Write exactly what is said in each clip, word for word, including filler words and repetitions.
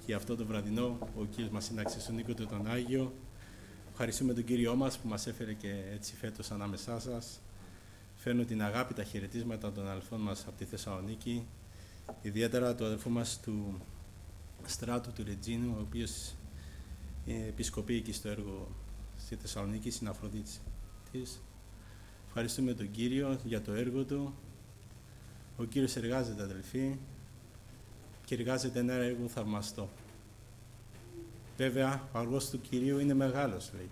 και αυτό το βραδινό ο Κύριος μας σύναξε στον οίκο του τον Άγιο. Ευχαριστούμε τον Κύριό μας που μας έφερε και έτσι φέτος ανάμεσά σας. Φέρνω την αγάπη, τα χαιρετίσματα των αδελφών μας από τη Θεσσαλονίκη, ιδιαίτερα του αδελφού μας του Στράτου του Ρετζίνου, ο οποίος είναι επισκοπή εκεί στο έργο στη Θεσσαλονίκη, στην Αφροδίτη της. Ευχαριστούμε τον Κύριο για το έργο του. Ο Κύριος εργάζεται, αδελφοί, και εργάζεται ένα έργο θαυμαστό. Βέβαια, ο αργός του Κυρίου είναι μεγάλος, λέει.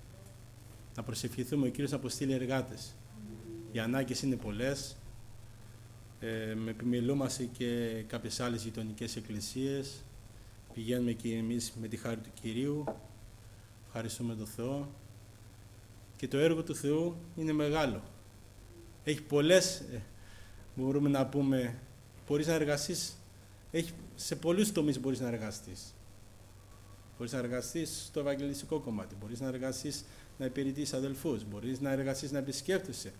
Να προσευχηθούμε ο Κύριος να αποστείλει εργάτες. Οι ανάγκες είναι πολλές. Ε, με επιμελούμαστε και κάποιες άλλες γειτονικές εκκλησίες. Πηγαίνουμε και εμείς με τη χάρη του Κυρίου. Ευχαριστούμε τον Θεό. Και το έργο του Θεού είναι μεγάλο. Έχει πολλές, ε, μπορούμε να πούμε, μπορείς να εργαστείς, έχει, σε πολλούς τομείς μπορείς να εργαστείς. Μπορείς να εργαστείς στο ευαγγελιστικό κομμάτι, μπορείς να εργαστείς να υπηρετείς αδελφούς, μπορείς να εργαστείς να επισκέφτεσαι.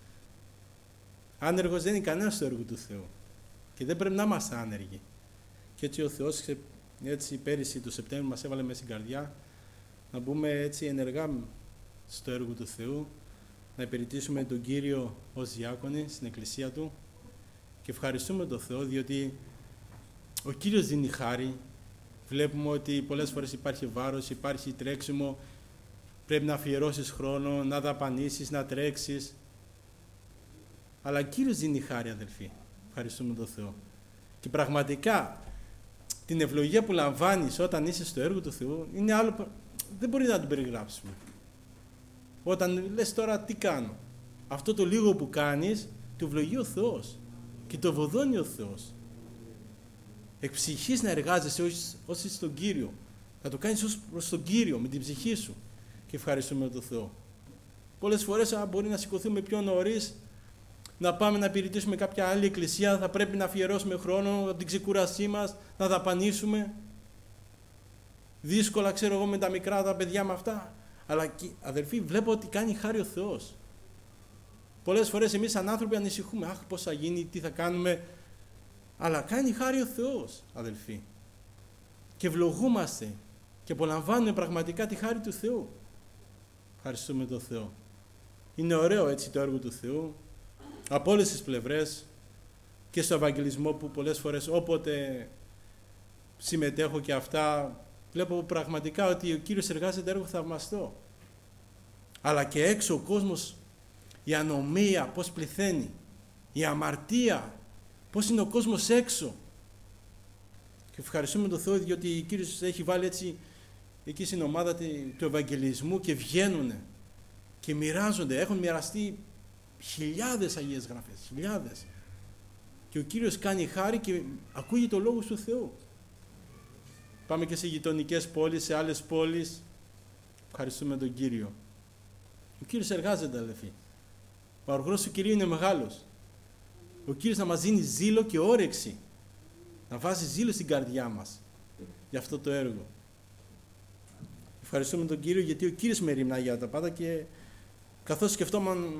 Άνεργος δεν είναι κανένας στο έργο του Θεού και δεν πρέπει να είμαστε άνεργοι. Και έτσι ο Θεός, έτσι πέρυσι το Σεπτέμβριο μας έβαλε μέσα στην καρδιά να μπούμε έτσι ενεργά στο έργο του Θεού, να υπηρετήσουμε τον Κύριο ως διάκονοι στην εκκλησία Του και ευχαριστούμε τον Θεό διότι ο Κύριος δίνει χάρη. Βλέπουμε ότι πολλές φορές υπάρχει βάρος, υπάρχει τρέξιμο, πρέπει να αφιερώσεις χρόνο, να δαπανίσεις, να τρέξεις. Αλλά ο Κύριος δίνει χάρη, αδελφοί. Ευχαριστούμε τον Θεό. Και πραγματικά την ευλογία που λαμβάνεις όταν είσαι στο έργο του Θεού είναι άλλο, δεν μπορεί να το περιγράψουμε. Όταν λες τώρα τι κάνω, αυτό το λίγο που κάνεις το ευλογεί ο Θεός και το βοδώνει ο Θεός. Εκ ψυχής να εργάζεσαι ως είσαι στον Κύριο. Να το κάνεις ως προς τον Κύριο, με την ψυχή σου. Και ευχαριστούμε τον Θεό. Πολλές φορές αν μπορεί να σηκωθούμε πιο νωρίς, να πάμε να υπηρετήσουμε κάποια άλλη εκκλησία, θα πρέπει να αφιερώσουμε χρόνο από την ξεκούρασή μας, να δαπανίσουμε. Δύσκολα ξέρω εγώ με τα μικρά τα παιδιά με αυτά. Αλλά αδελφοί, βλέπω ότι κάνει χάρη ο Θεός. Πολλές φορές εμείς σαν άνθρωποι ανησυχούμε. Αχ, πώς θα γίνει, τι θα κάνουμε. Αλλά κάνει χάρη ο Θεός, αδελφοί. Και ευλογούμαστε και απολαμβάνουμε πραγματικά τη χάρη του Θεού. Ευχαριστούμε τον Θεό. Είναι ωραίο έτσι το έργο του Θεού από όλες τις πλευρές και στο Ευαγγελισμό που πολλές φορές όποτε συμμετέχω και αυτά βλέπω πραγματικά ότι ο Κύριος εργάζεται έργο θαυμαστό. Αλλά και έξω ο κόσμος, η ανομία πώς πληθαίνει, η αμαρτία, πώς είναι ο κόσμος έξω. Και ευχαριστούμε τον Θεό διότι ο Κύριος έχει βάλει έτσι εκεί στην ομάδα του Ευαγγελισμού και βγαίνουν και μοιράζονται. Έχουν μοιραστεί χιλιάδες Αγίες Γραφές, χιλιάδες. Και ο Κύριος κάνει χάρη και ακούγει το λόγο του Θεού. Πάμε και σε γειτονικές πόλεις, σε άλλες πόλεις. Ευχαριστούμε τον Κύριο. Ο Κύριος εργάζεται, αδελφοί. Ο αργός του Κυρίου είναι μεγάλος. Ο Κύριος να μας δίνει ζήλο και όρεξη. Να βάζει ζήλο στην καρδιά μας για αυτό το έργο. Ευχαριστούμε τον Κύριο γιατί ο Κύριος με ερημνά για τα πάντα και καθώς σκεφτόμουν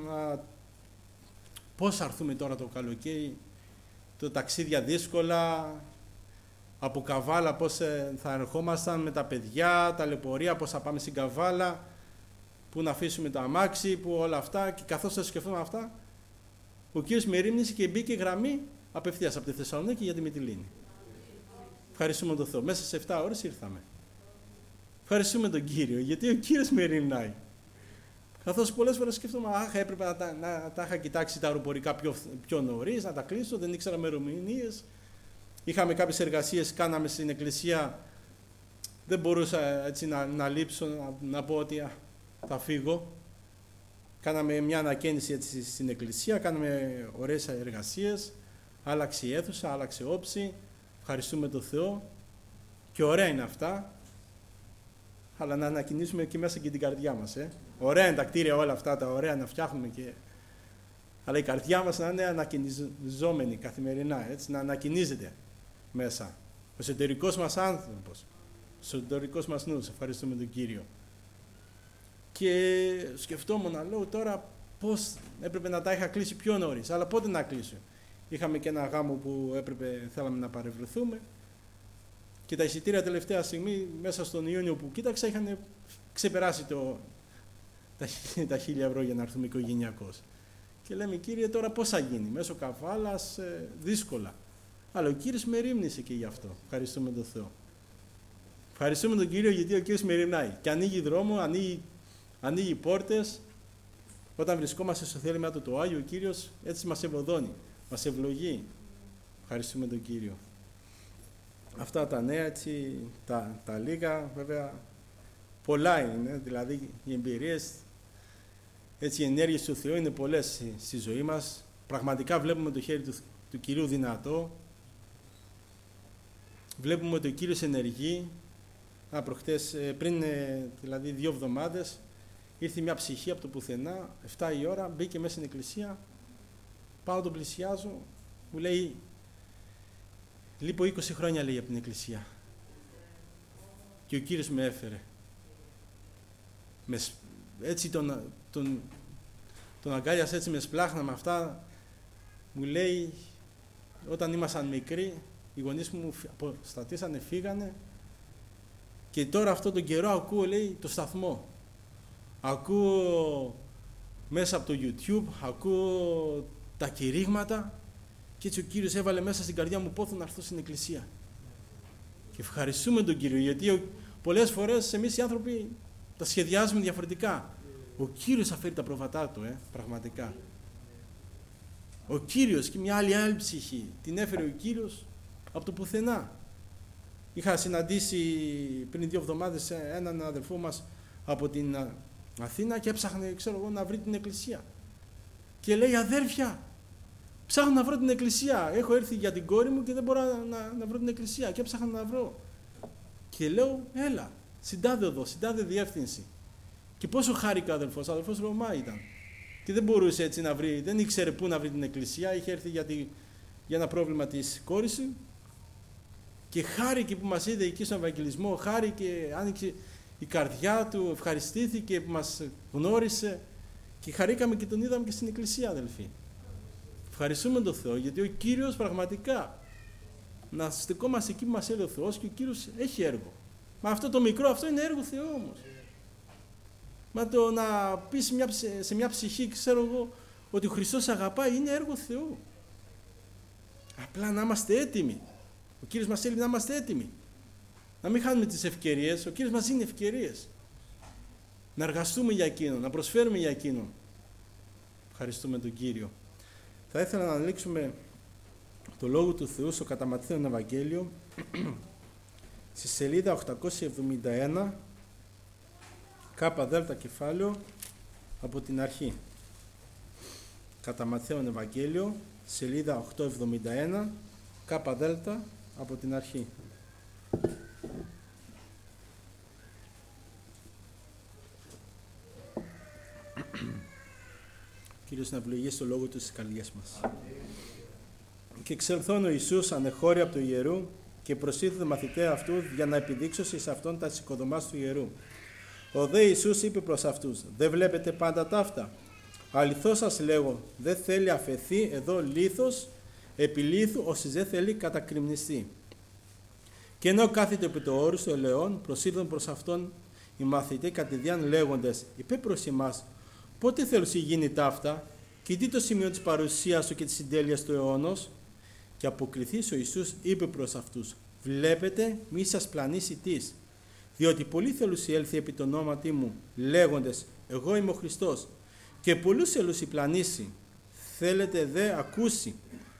πώς θα έρθουμε τώρα το καλοκαίρι, το ταξίδια δύσκολα, από Καβάλα πώς θα ερχόμασταν με τα παιδιά, τα λεπορεία, πώς θα πάμε στην Καβάλα, που να αφήσουμε το αμάξι, που όλα αυτά και καθώς θα σκεφτόμουν αυτά, ο Κύριος με ερήμνησε και μπήκε γραμμή απευθείας από τη Θεσσαλονίκη για τη Μυτιλήνη. Ευχαριστούμε τον Θεό. Μέσα σε επτά ώρες ήρθαμε. Ευχαριστούμε τον Κύριο, γιατί ο Κύριος με ερημνάει. Καθώς πολλές φορές σκέφτομαι, αχ, έπρεπε να τα, να τα είχα κοιτάξει τα αεροπορικά πιο, πιο νωρίς, να τα κλείσω, δεν ήξερα ημερομηνίες. Είχαμε κάποιες εργασίες, κάναμε στην εκκλησία, δεν μπορούσα έτσι να, να λείψω, να, να πω ότι α, θα φύγω. Κάναμε μια ανακαίνιση έτσι στην εκκλησία, κάναμε ωραίες εργασίες, άλλαξε η αίθουσα, άλλαξε όψη, ευχαριστούμε τον Θεό και ωραία είναι αυτά, αλλά να ανακοινήσουμε και μέσα και την καρδιά μας. Ε. Ωραία είναι τα κτίρια όλα αυτά, τα ωραία να φτιάχνουμε, και... αλλά η καρδιά μας να είναι ανακοινιζόμενη καθημερινά, έτσι, να ανακοινίζεται μέσα. Ο εσωτερικός μας άνθρωπος, ο εσωτερικός μας νους, ευχαριστούμε τον Κύριο. Και σκεφτόμουν, λέω τώρα πώς έπρεπε να τα είχα κλείσει πιο νωρίς, αλλά πότε να κλείσω. Είχαμε και ένα γάμο που έπρεπε, θέλαμε να παρευρεθούμε Και τα εισιτήρια τελευταία στιγμή, μέσα στον Ιούνιο που κοίταξα, είχαν ξεπεράσει το, τα, τα χίλια ευρώ για να έρθουμε οικογενειακώς. Και λέμε, Κύριε, τώρα πώς θα γίνει, μέσω καβάλας, ε, δύσκολα. Αλλά ο Κύριος με ρήμνησε και γι' αυτό. Ευχαριστούμε τον Θεό. Ευχαριστούμε τον Κύριο γιατί ο Κύριος με ρημνάει. Και ανοίγει δρόμο, ανοίγει, ανοίγει πόρτες. Όταν βρισκόμαστε στο θέλημα του το Άγιο, ο Κύριος έτσι μας ευωδώνει, μας ευλογεί. Ευχαριστούμε τον Κύριο. Αυτά τα νέα, έτσι, τα, τα λίγα, βέβαια, πολλά είναι. Δηλαδή, οι εμπειρίες, έτσι, οι ενέργειες του Θεού είναι πολλές στη, στη ζωή μας. Πραγματικά βλέπουμε το χέρι του, του Κυρίου δυνατό. Βλέπουμε ότι ο Κύριος ενεργεί. Α, προχτές, πριν δηλαδή δύο εβδομάδες, ήρθε μια ψυχή από το πουθενά, εφτά η ώρα, μπήκε μέσα στην εκκλησία, πάω τον πλησιάζω, μου λέει, λείπω είκοσι χρόνια, λέει, από την εκκλησία. Και ο Κύριος με έφερε. Με, έτσι τον, τον, τον αγκάλιασε έτσι με σπλάχνα με αυτά, μου λέει, όταν ήμασταν μικροί, οι γονείς μου αποστατήσανε, φύγανε, και τώρα αυτόν τον καιρό ακούω, λέει, το σταθμό. Ακούω μέσα από το YouTube, ακούω τα κηρύγματα και έτσι ο Κύριος έβαλε μέσα στην καρδιά μου πόθο να έρθω στην εκκλησία. Και ευχαριστούμε τον Κύριο, γιατί πολλές φορές εμείς οι άνθρωποι τα σχεδιάζουμε διαφορετικά. Ο Κύριος θα φέρει τα προβατά του, ε, πραγματικά. Ο Κύριος και μια άλλη άλλη ψυχή την έφερε ο Κύριος από το πουθενά. Είχα συναντήσει πριν δύο εβδομάδες έναν αδελφό μας από την Αθήνα και έψαχνε, ξέρω εγώ, να βρει την εκκλησία. Και λέει, αδέρφια, ψάχνω να βρω την εκκλησία. Έχω έρθει για την κόρη μου και δεν μπορώ να, να, να βρω την εκκλησία. Και έψαχνα να βρω. Και λέω, έλα, συντάδε εδώ, συντάδε διεύθυνση. Και πόσο χάρηκα ο αδελφός, ο αδελφός Ρωμά ήταν. Και δεν μπορούσε έτσι να βρει, δεν ήξερε πού να βρει την εκκλησία. Είχε έρθει για, τη, για ένα πρόβλημα της κόρης του. Και χάρηκε που μας είδε εκεί στον Ευαγγελισμό, χάρηκε, άνοιξε η καρδιά του, ευχαριστήθηκε που μας γνώρισε και χαρήκαμε και τον είδαμε και στην εκκλησία, αδελφοί. Ευχαριστούμε τον Θεό, γιατί ο Κύριος πραγματικά να στεκόμαστε εκεί που μας έλεγε ο Θεός και ο Κύριος έχει έργο. Μα αυτό το μικρό, αυτό είναι έργο Θεού όμως. Μα το να πεις σε μια, σε μια ψυχή, ξέρω εγώ, ότι ο Χριστός αγαπάει, είναι έργο Θεού. Απλά να είμαστε έτοιμοι. Ο Κύριος μας θέλει να είμαστε έτοιμοι. Να μην χάνουμε τις ευκαιρίες. Ο Κύριος μας δίνει ευκαιρίες. Να εργαστούμε για Εκείνον, να προσφέρουμε για Εκείνον. Ευχαριστούμε τον Κύριο. Θα ήθελα να ανοίξουμε το Λόγο του Θεού στο κατά Ματθαίον Ευαγγέλιο, στη σελίδα οκτακόσια εβδομήντα ένα, κάπα δέλτα κεφάλαιο, από την αρχή. Κατά Ματθαίον Ευαγγέλιο, σελίδα οκτακόσια εβδομήντα ένα, κάπα δέλτα, από την αρχή. Κύριος να ευλογήσει το λόγο του στις καρδιές μας. Και εξελθόν ο Ιησούς ανεχώρη από το ιερού και προσήλθε μαθητέ αυτού για να επιδείξωση σε αυτόν τα οικοδομάς του ιερού. Ο δε Ιησούς είπε προς αυτούς, δεν βλέπετε πάντα ταύτα. Αληθώς σας λέγω, δεν θέλει αφαιθεί εδώ λίθος επί λίθου, όσοι δεν θέλει κατακριμνιστεί. Και ενώ κάθεται επί το όρους των ελαιών, προσήλθον προς αυτόν οι μαθητές κατηδίαν λέγοντες, είπε προς εμάς, πότε θέλουσι γίνει ταύτα, και τι το σημείο της παρουσίας σου και της συντέλειας του αιώνος. Και αποκριθείς ο Ιησούς είπε προς αυτούς, βλέπετε μη σας πλανήσει τις, διότι πολλοί θέλουσι έλθει επί το ονόματι μου, λέγοντες, εγώ είμαι ο Χριστός, και πολλούς θέλουσι πλανήσει, θέλετε δε ακούσει.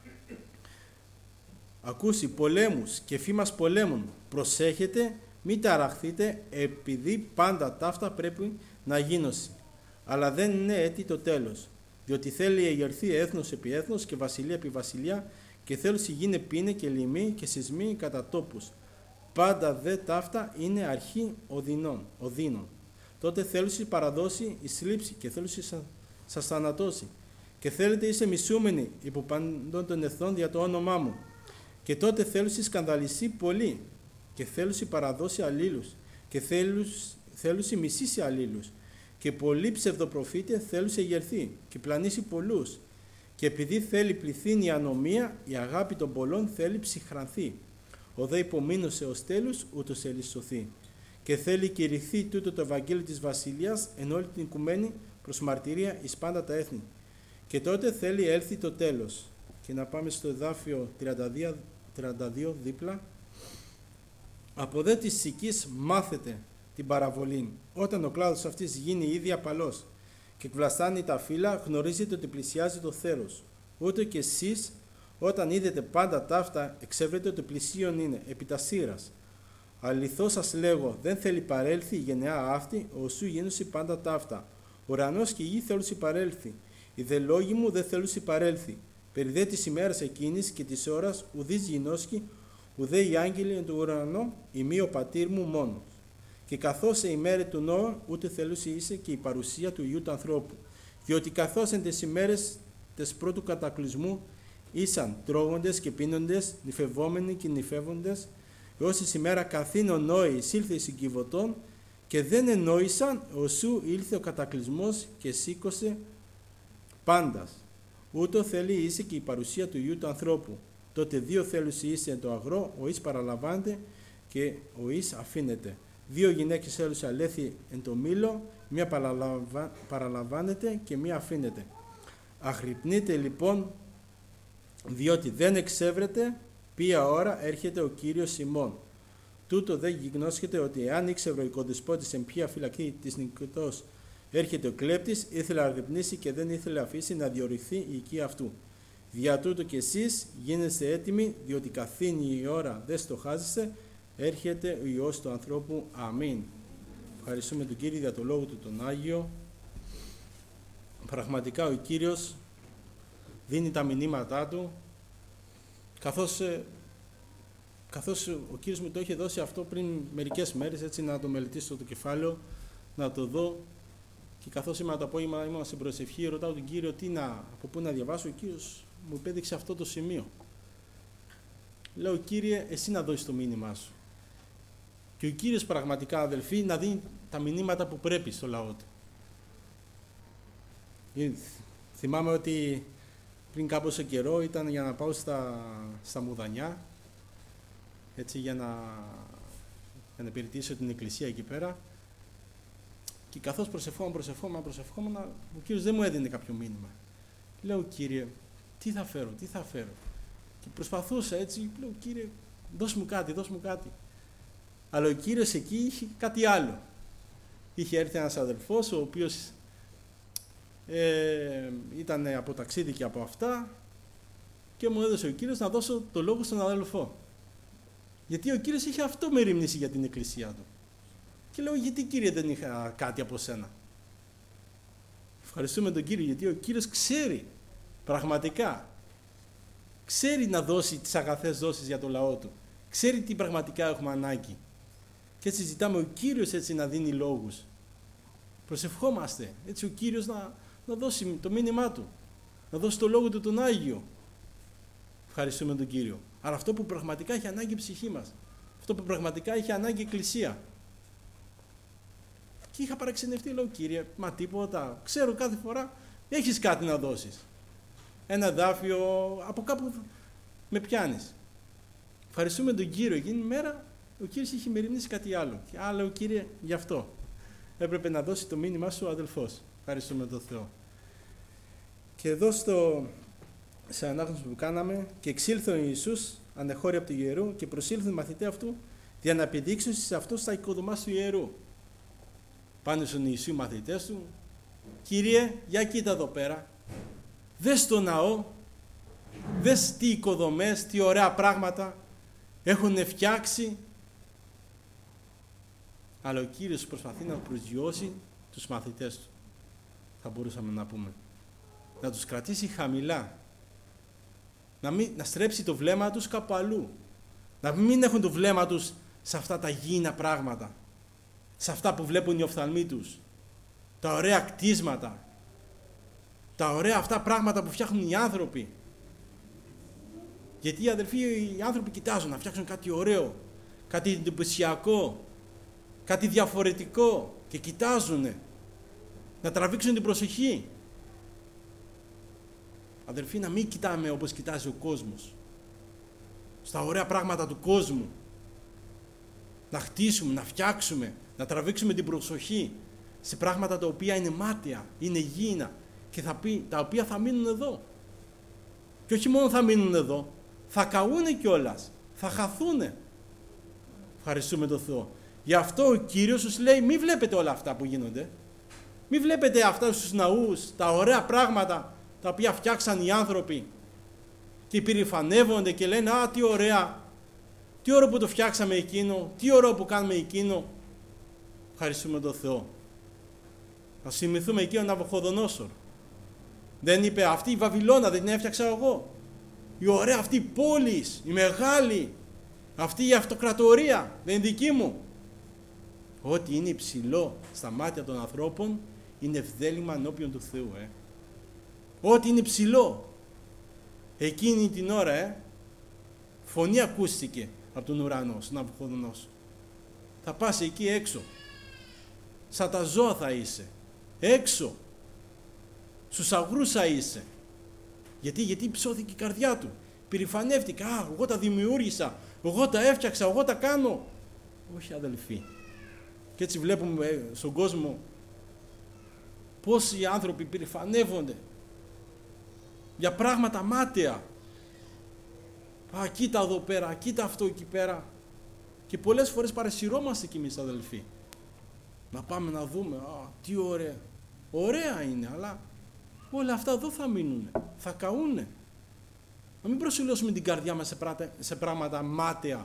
Ακούσει πολέμους και φήμας πολέμων. Προσέχετε, μην ταραχθείτε, επειδή πάντα ταύτα πρέπει να γίνωση. Αλλά δεν είναι έτη το τέλος, διότι θέλει εγερθεί έθνος επί έθνος και βασιλεία επί βασιλεία, και θέλει γίνει πίνε και λοιμοί και σεισμοί κατά τόπους. Πάντα δε ταύτα είναι αρχή οδυνών, οδύνων. Τότε θέλει παραδώσει η σλήψη και θέλει σας θανατώσει. Και θέλετε είσαι μισούμενοι υπό παντών των εθνών δια το όνομά μου. Και τότε θέλουσι σκανδαλιστεί πολύ και θέλουσι παραδώσει αλλήλους και θέλουσι μισήσει αλλήλους και πολλοί ψευδοπροφήτες θέλουσι εγερθεί και πλανήσει πολλούς και επειδή θέλει πληθύνει η ανομία, η αγάπη των πολλών θέλει ψυχρανθεί. Ο δε υπομείνωσε ως τέλους, ούτως ελισσοθεί. Και θέλει κηρυχθεί τούτο το Ευαγγέλιο της Βασιλείας εν όλη την οικουμένη προς μαρτυρία εις πάντα τα έθνη. Και τότε θέλει έλθει το τέλος. Και να πάμε στο εδάφιο τριάντα δύο δίπλα. Από δε της σικής μάθετε την παραβολή. Όταν ο κλάδος αυτής γίνει ήδη απαλός και εκβλαστάνει τα φύλλα, γνωρίζετε ότι πλησιάζει το θέρος. Ούτε και εσείς, όταν είδετε πάντα ταύτα, εξεύρετε ότι πλησίον είναι, επί τα σύρας. Αληθώς σας λέγω, δεν θέλει παρέλθει η γενεά αυτή, οσού γίνουσι πάντα ταύτα. Ουρανός και η γη θέλουσι παρέλθει. Οι δε λόγοι μου δεν θέλουσι παρέλθει. Περί δε της ημέρας εκείνης και της ώρας, ουδείς γινώσκει, ουδέ οι άγγελοι εν του ουρανό, ημί ο πατήρ μου μόνος. Και καθώς σε ημέρε του Νόα, ούτε θέλουσι είσαι και η παρουσία του Υιού του ανθρώπου. Διότι καθώς εν τις ημέρες τες πρώτου κατακλυσμού, ήσαν τρώγοντες και πίνοντες, νυφευόμενοι και νυφεύοντες, έως εις ημέρα καθήν ο Νόη εισήλθε εις εγκυβωτών, και δεν εννόησαν οσού ήλθε ο κατακλυσμός και σήκωσε πάντας. Ούτω θέλει είσαι και η παρουσία του Υιού του ανθρώπου. Τότε δύο θέλουσι είσαι εν το αγρό, ο εις παραλαμβάνεται και ο εις αφήνεται. Δύο γυναίκες θέλουσι αλέθη εν το μήλο, μία παραλαμβα... παραλαμβάνεται και μία αφήνεται. Αγρυπνείτε λοιπόν, διότι δεν εξεύρετε ποια ώρα έρχεται ο Κύριος ημών. Τούτο δεν γιγνώσχεται ότι εάν ήξερε ο οικοδεσπότης εν ποια φυλακή της νικητός έρχεται ο κλέπτης, ήθελε να αγρυπνήσει και δεν ήθελε να αφήσει να διορυχθεί η οικία αυτού. Δια τούτο και εσείς γίνεστε έτοιμοι, διότι καθήνει η ώρα δεν στοχάζεστε, έρχεται ο Υιός του ανθρώπου. Αμήν. Ευχαριστούμε τον Κύριο για το λόγο του τον Άγιο. Πραγματικά ο Κύριος δίνει τα μηνύματά του, καθώς, καθώς ο Κύριος μου το είχε δώσει αυτό πριν μερικές μέρες, έτσι να το μελετήσω το κεφάλαιο, να το δω, και καθώς είμαι το απόγευμα, ήμουν στην προσευχή, ρωτάω τον Κύριο τι να, από πού να διαβάσω. Ο Κύριος μου επέδειξε αυτό το σημείο. Λέω, Κύριε, εσύ να δώσεις το μήνυμά σου. Και ο Κύριος πραγματικά, αδελφοί, να δίνει τα μηνύματα που πρέπει στο λαό του. Θυμάμαι ότι πριν κάποιο καιρό ήταν για να πάω στα, στα Μουδανιά, έτσι, για να, για να υπηρετήσω την εκκλησία εκεί πέρα, και καθώς προσευχόμουν, προσευχόμουν, προσευχόμουν, ο Κύριος δεν μου έδινε κάποιο μήνυμα. Λέω, Κύριε, τι θα φέρω, τι θα φέρω. Και προσπαθούσα έτσι, λέω, Κύριε, δώσ' μου κάτι, δώσ' μου κάτι. Αλλά ο Κύριος εκεί είχε κάτι άλλο. Είχε έρθει ένας αδελφός, ο οποίος ε, ήταν από ταξίδι και από αυτά, και μου έδωσε ο Κύριος να δώσω το λόγο στον αδελφό. Γιατί ο Κύριος είχε αυτό μεριμνήσει για την εκκλησία του. Και λέω, γιατί, Κύριε, δεν είχα κάτι από σένα. Ευχαριστούμε τον Κύριο, γιατί ο Κύριος ξέρει πραγματικά, ξέρει να δώσει τις αγαθές δόσεις για το λαό του. Ξέρει τι πραγματικά έχουμε ανάγκη. Και έτσι ζητάμε ο Κύριος έτσι να δίνει λόγους. Προσευχόμαστε έτσι ο Κύριος να, να δώσει το μήνυμά του, να δώσει το λόγο του τον Άγιο. Ευχαριστούμε τον Κύριο. Αλλά αυτό που πραγματικά έχει ανάγκη η ψυχή μας, αυτό που πραγματικά έχει ανάγκη η Εκκλησία. Και είχα παραξενευτεί, λέω, Κύριε, μα τίποτα. Ξέρω κάθε φορά έχεις κάτι να δώσεις. Ένα δάφιο, από κάπου με πιάνεις. Ευχαριστούμε τον Κύριο. Εκείνη η μέρα ο Κύριος είχε μεριμνήσει κάτι άλλο. Και άλλο, Κύριε, γι' αυτό έπρεπε να δώσει το μήνυμά σου ο αδελφός. Ευχαριστούμε τον Θεό. Και εδώ στο, σε ανάγνωση που κάναμε, και εξήλθε ο Ιησούς ανεχώρη από του ιερού και προσήλθαν οι μαθητές αυτού για να επιδείξουν σε αυτούς τα οικοδομάς του ιερού. Πάνε στον Ιησού οι μαθητές του, Κύριε, για κοίτα εδώ πέρα, δες το ναό, δες τι οικοδομές, τι ωραία πράγματα έχουν φτιάξει. Αλλά ο Κύριος προσπαθεί να προσγειώσει τους μαθητές του, θα μπορούσαμε να πούμε. Να τους κρατήσει χαμηλά. Να, μην, να στρέψει το βλέμμα τους κάπου αλλού. Να μην έχουν το βλέμμα τους σε αυτά τα γήινα πράγματα. Σε αυτά που βλέπουν οι οφθαλμοί τους. Τα ωραία κτίσματα. Τα ωραία αυτά πράγματα που φτιάχνουν οι άνθρωποι. Γιατί οι αδελφοί, οι άνθρωποι κοιτάζουν να φτιάξουν κάτι ωραίο, κάτι εντυπωσιακό, κάτι διαφορετικό, και κοιτάζουν να τραβήξουν την προσοχή. Αδελφοί, να μην κοιτάμε όπως κοιτάζει ο κόσμος. στα ωραία πράγματα του κόσμου. Να χτίσουμε, να φτιάξουμε, να τραβήξουμε την προσοχή σε πράγματα τα οποία είναι μάταια, είναι γήινα και θα πει, τα οποία θα μείνουν εδώ. Και όχι μόνο θα μείνουν εδώ, θα καούνε κιόλας, θα χαθούνε. Ευχαριστούμε τον Θεό. Γι' αυτό ο Κύριος τους λέει, μη βλέπετε όλα αυτά που γίνονται. Μη βλέπετε αυτά στους ναούς, τα ωραία πράγματα τα οποία φτιάξαν οι άνθρωποι και υπερηφανεύονται και λένε, α, τι ωραία, τι ωραίο που το φτιάξαμε εκείνο, τι ωραίο που κάνουμε εκείνο. Ευχαριστούμε τον Θεό. Να θυμηθούμε εκείνον Ναβουχοδονόσορ. Δεν είπε, αυτή η Βαβυλώνα δεν την έφτιαξα εγώ. Η ωραία αυτή η πόλη, η μεγάλη, αυτή η αυτοκρατορία δεν είναι δική μου. Ό,τι είναι υψηλό στα μάτια των ανθρώπων είναι ευδέλιμα ενώπιον του Θεού. Ε. Ό,τι είναι υψηλό. Εκείνη την ώρα, ε, φωνή ακούστηκε από τον ουρανό, στον Ναβουχοδονόσορ. Θα πας εκεί έξω. Σαν τα ζώα θα είσαι. Έξω. Στους αγρούς θα είσαι. Γιατί, γιατί ψώθηκε η καρδιά του. Περηφανεύτηκα. Α, εγώ τα δημιούργησα. Εγώ τα έφτιαξα. Εγώ τα κάνω. Όχι, αδελφοί. Και έτσι βλέπουμε στον κόσμο πόσοι άνθρωποι περηφανεύονται για πράγματα μάταια. Α, κοίτα εδώ πέρα, κοίτα αυτό εκεί πέρα. Και πολλές φορές παρασυρώμαστε κι εμείς, αδελφοί. Να πάμε να δούμε, α, τι ωραία. Ωραία είναι, αλλά όλα αυτά εδώ θα μείνουν, θα καούνε. Να μην προσιλώσουμε την καρδιά μας σε, πράτε, σε πράγματα μάταια.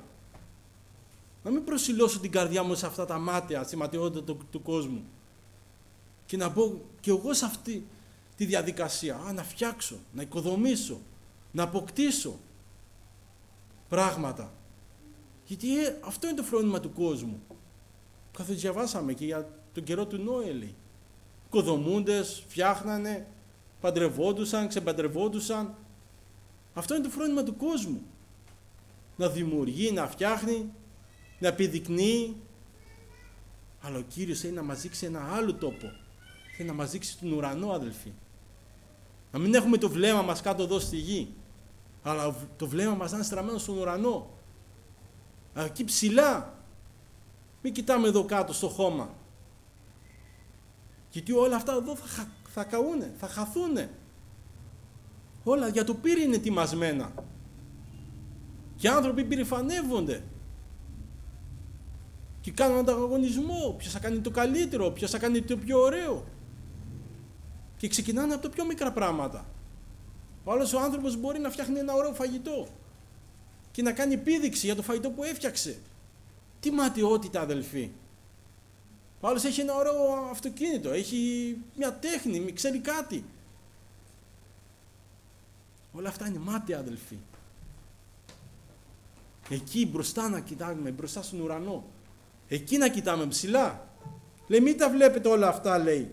Να μην προσιλώσω την καρδιά μου σε αυτά τα μάταια, στη ματαιότητα του, του κόσμου. Και να μπω και εγώ σε αυτή τη διαδικασία, α, να φτιάξω, να οικοδομήσω, να αποκτήσω πράγματα. Γιατί ε, αυτό είναι το φρόνημα του κόσμου. Καθώς διαβάσαμε και για τον καιρό του Νόε, λέει. Οικοδομούντες, φτιάχνανε, παντρευόντουσαν, ξεπαντρευόντουσαν. Αυτό είναι το φρόνημα του κόσμου. Να δημιουργεί, να φτιάχνει, να επιδεικνύει. Αλλά ο Κύριος θέλει να μας δείξει ένα άλλο τόπο. Θέλει να μας δείξει τον ουρανό, αδελφοί. Να μην έχουμε το βλέμμα μας κάτω εδώ στη γη, αλλά το βλέμμα μας να είναι στραμμένο στον ουρανό. Εκεί ψηλά. Μην κοιτάμε εδώ κάτω στο χώμα. Γιατί όλα αυτά εδώ θα, θα καούνε, θα χαθούνε. Όλα για το πύρι είναι ετοιμασμένα. Και οι άνθρωποι περηφανεύονται. Και κάνουν ανταγωνισμό. Ποιος θα κάνει το καλύτερο, ποιος θα κάνει το πιο ωραίο. Και ξεκινάνε από τα πιο μικρά πράγματα. Ο άλλος ο άνθρωπος μπορεί να φτιάχνει ένα ωραίο φαγητό και να κάνει επίδειξη για το φαγητό που έφτιαξε. Τι ματαιότητα, αδελφοί. Ο άλλος έχει ένα ωραίο αυτοκίνητο, έχει μια τέχνη, ξέρει κάτι. Όλα αυτά είναι μάταια, αδελφοί. Εκεί μπροστά να κοιτάμε, μπροστά στον ουρανό. Εκεί να κοιτάμε ψηλά. Λέει, μην τα βλέπετε όλα αυτά, λέει.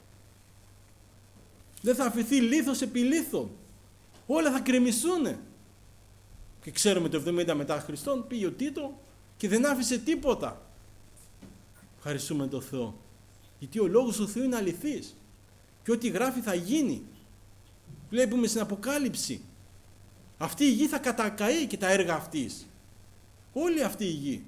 Δεν θα αφηθεί λίθος επί λίθων. Όλα θα κρεμιστούνε. Και ξέρουμε το εβδομήντα μετά Χριστόν πήγε ο Τίτο και δεν άφησε τίποτα. Ευχαριστούμε τον Θεό. Γιατί ο λόγος του Θεού είναι αληθής. Και ό,τι γράφει θα γίνει. Βλέπουμε στην Αποκάλυψη. Αυτή η γη θα κατακαεί και τα έργα αυτής. Όλη αυτή η γη.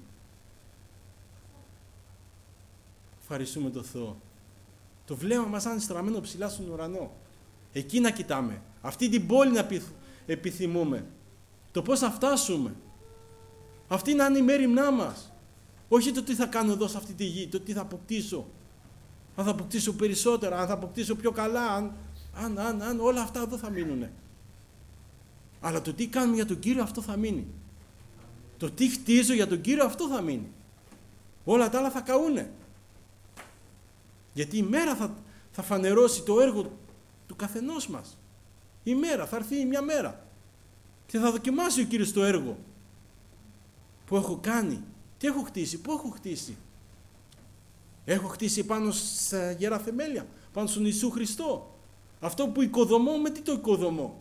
Ευχαριστούμε τον Θεό. Το βλέμμα μας είναι στραμμένο ψηλά στον ουρανό. Εκεί να κοιτάμε. Αυτή την πόλη να επιθυμούμε. Το πώς θα φτάσουμε. Αυτή να είναι η μέριμνά μας. Όχι το τι θα κάνω εδώ σε αυτή τη γη, το τι θα αποκτήσω. Αν θα αποκτήσω περισσότερα, αν θα αποκτήσω πιο καλά, αν, αν, αν, αν όλα αυτά εδώ θα μείνουνε. Αλλά το τι κάνουμε για τον Κύριο, αυτό θα μείνει. Το τι χτίζω για τον Κύριο, αυτό θα μείνει. Όλα τα άλλα θα καούνε. Γιατί η μέρα θα, θα φανερώσει το έργο του καθενός μας. Η μέρα, θα έρθει μια μέρα. Και θα δοκιμάσει ο Κύριος το έργο που έχω κάνει. Τι έχω χτίσει, πού έχω χτίσει. Έχω χτίσει πάνω στα γερά θεμέλια, πάνω στον Ιησού Χριστό. Αυτό που οικοδομώ, με τι το οικοδομώ.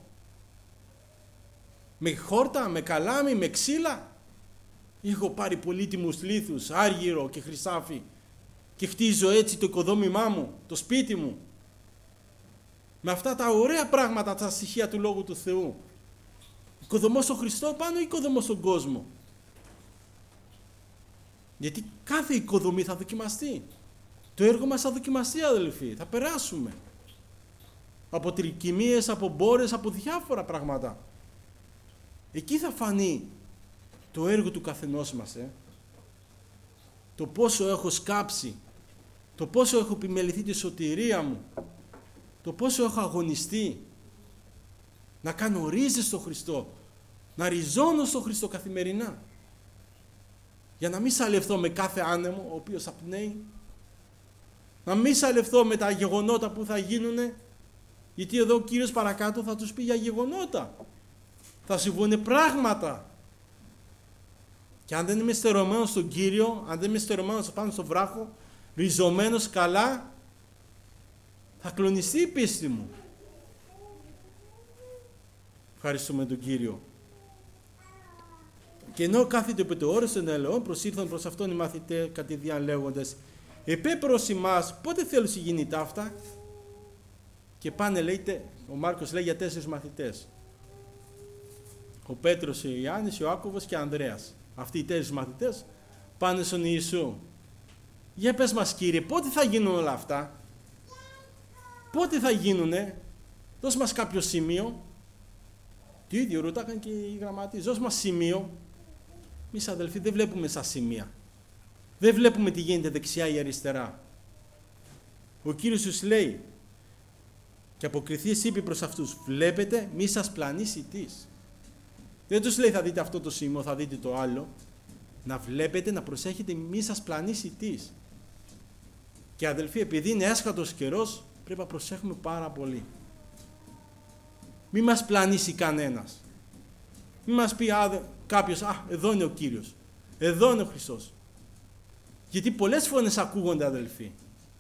Με χόρτα, με καλάμι, με ξύλα. Έχω πάρει πολύτιμους λίθους, άργυρο και χρυσάφι και χτίζω έτσι το οικοδόμημά μου, το σπίτι μου. Με αυτά τα ωραία πράγματα, τα στοιχεία του Λόγου του Θεού. Οικοδομώ στον Χριστό πάνω ή οικοδομώ στον κόσμο? Γιατί κάθε οικοδομή θα δοκιμαστεί. Το έργο μας θα δοκιμαστεί, αδελφοί. Θα περάσουμε. Από τρικυμίες, από μπόρες, από διάφορα πράγματα. Εκεί θα φανεί το έργο του καθενός μας. Ε. Το πόσο έχω σκάψει. Το πόσο έχω επιμεληθεί τη σωτηρία μου. Το πόσο έχω αγωνιστεί. Να κάνω ρίζες στο Χριστό. Να ριζώνω στο Χριστό καθημερινά. Για να μην σαλευθώ με κάθε άνεμο ο οποίος απνέει. Να μην σαλευθώ με τα γεγονότα που θα γίνουνε. Γιατί εδώ ο Κύριος παρακάτω θα τους πει για γεγονότα. Θα συμβούνε πράγματα. Και αν δεν είμαι στερωμένος στον Κύριο, αν δεν είμαι στερωμένος πάνω στο βράχο, ριζωμένος καλά, θα κλονιστεί η πίστη μου. Ευχαριστούμε τον Κύριο. Και ενώ κάθεται επί το όρος των ελαιών, προσήλθαν προς αυτόν οι μαθητές κατηδίαν λέγοντας, επέπρος ημάς, πότε θέλεις η γίνει ταύτα? Και πάνε, λέει, ο Μάρκος λέει για τέσσερις μαθητές. Ο Πέτρος, ο Ιάννης, ο Ιάκωβος και ο Ανδρέας. Αυτοί οι τέσσερις μαθητές πάνε στον Ιησού. Για πες μας, Κύριε, πότε θα γίνουν όλα αυτά? Πότε θα γίνουνε? Δώσ' μας κάποιο σημείο. Το ίδιο ρωτάγαν και οι γραμματείς. Δώσ' μας σημείο. Εμείς, αδελφοί, δεν βλέπουμε σαν σημεία. Δεν βλέπουμε τι γίνεται δεξιά ή αριστερά. Ο Κύριος τους λέει, και αποκριθείς είπε προς αυτούς, βλέπετε, μη σας πλανήσει τις. Δεν τους λέει θα δείτε αυτό το σημείο, θα δείτε το άλλο. Να βλέπετε, να προσέχετε, μη σας πλανήσει τις. Και αδελφοί, επειδή είναι έσχατος καιρός, πρέπει να προσέχουμε πάρα πολύ. Μη μας πλανήσει κανένας. Μη μας πει α, κάποιος, α, εδώ είναι ο Κύριος. Εδώ είναι ο Χριστός. Γιατί πολλές φωνές ακούγονται, αδελφοί.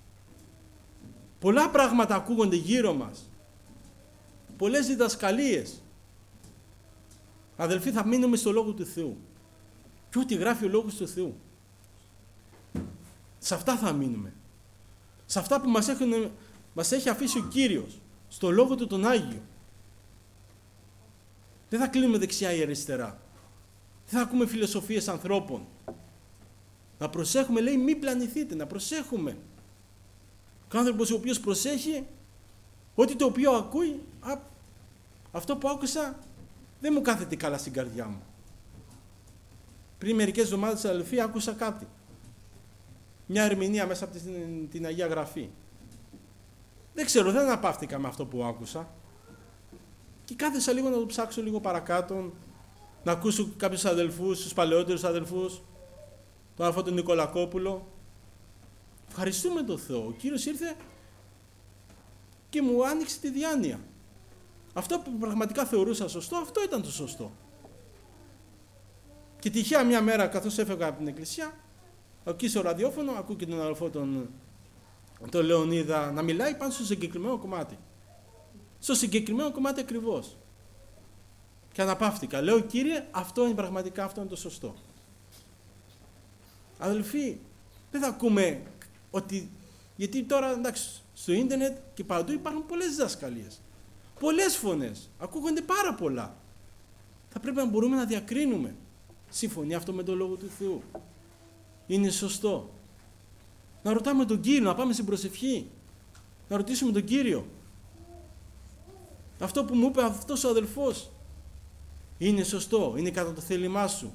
Πολλά πράγματα ακούγονται γύρω μας. Πολλές διδασκαλίες. Αδελφοί, θα μείνουμε στο Λόγο του Θεού. Και ό,τι γράφει ο Λόγος του Θεού. Σε αυτά θα μείνουμε. Σε αυτά που μας, έχουν, μας έχει αφήσει ο Κύριος. Στο Λόγο του τον Άγιο. Δεν θα κλείνουμε δεξιά ή αριστερά. Δεν θα ακούμε φιλοσοφίες ανθρώπων. Να προσέχουμε, λέει, μη πλανηθείτε. Να προσέχουμε. Ο άνθρωπος ο οποίος προσέχει, ότι το οποίο ακούει, α, αυτό που άκουσα δεν μου κάθεται καλά στην καρδιά μου. Πριν μερικές εβδομάδες, αδελφοί, άκουσα κάτι. Μια ερμηνεία μέσα από την, την Αγία Γραφή. Δεν ξέρω, δεν αναπαύτηκα με αυτό που άκουσα. Και κάθεσα λίγο να το ψάξω λίγο παρακάτω, να ακούσω κάποιους αδελφούς, τους παλαιότερους αδελφούς, τον αδελφό τον Νικολακόπουλο. Ευχαριστούμε τον Θεό. Ο Κύριος ήρθε και μου άνοιξε τη διάνοια. Αυτό που πραγματικά θεωρούσα σωστό, αυτό ήταν το σωστό. Και τυχαία μια μέρα, καθώς έφευγα από την εκκλησία, ακούσω ραδιόφωνο, ακούω και τον αδελφό τον, τον Λεωνίδα να μιλάει πάνω στο συγκεκριμένο κομμάτι. Στο συγκεκριμένο κομμάτι ακριβώς. Και αναπαύτηκα. Λέω, Κύριε, αυτό είναι πραγματικά, αυτό είναι το σωστό. Αδελφοί, δεν θα ακούμε ότι, γιατί τώρα, εντάξει, στο ίντερνετ και παντού υπάρχουν πολλές διδασκαλίες. Πολλές φωνές. Ακούγονται πάρα πολλά. Θα πρέπει να μπορούμε να διακρίνουμε. Συμφωνεί αυτό με τον Λόγο του Θεού? Είναι σωστό? Να ρωτάμε τον Κύριο, να πάμε στην προσευχή. Να ρωτήσουμε τον Κύριο. Αυτό που μου είπε αυτός ο αδελφός, είναι σωστό? Είναι κατά το θέλημά σου?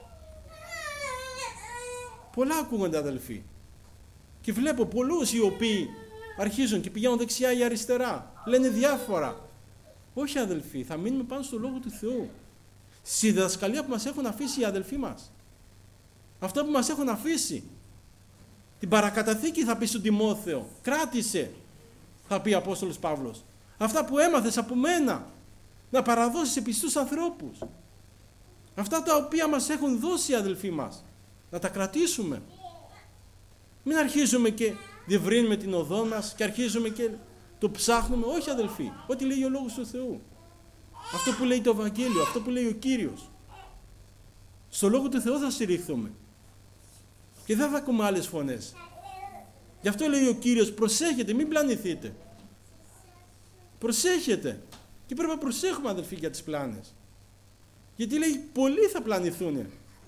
Πολλά ακούγονται, αδελφοί. Και βλέπω πολλούς οι οποίοι αρχίζουν και πηγαίνουν δεξιά ή αριστερά. Λένε διάφορα. Όχι, αδελφοί, θα μείνουμε πάνω στο Λόγο του Θεού. Στη διδασκαλία που μας έχουν αφήσει οι αδελφοί μας. Αυτό που μας έχουν αφήσει. Την παρακαταθήκη θα πει στον Τιμόθεο. Κράτησε, θα πει ο Απόστολος Παύλος. Αυτά που έμαθες από μένα, να παραδώσεις σε πιστούς ανθρώπους. Αυτά τα οποία μας έχουν δώσει οι αδελφοί μας, να τα κρατήσουμε. Μην αρχίζουμε και διευρύνουμε την οδό μας και αρχίζουμε και το ψάχνουμε. Όχι, αδελφοί, ό,τι λέει ο Λόγος του Θεού. Αυτό που λέει το Ευαγγέλιο, αυτό που λέει ο Κύριος. Στο Λόγο του Θεού θα στηριχθούμε. Και δεν θα ακούμε άλλες φωνές. Γι' αυτό λέει ο Κύριος, προσέχετε, μην πλανηθείτε. Προσέχετε. Και πρέπει να προσέχουμε, αδελφοί, για τις πλάνες. Γιατί λέει πολλοί θα πλανηθούν.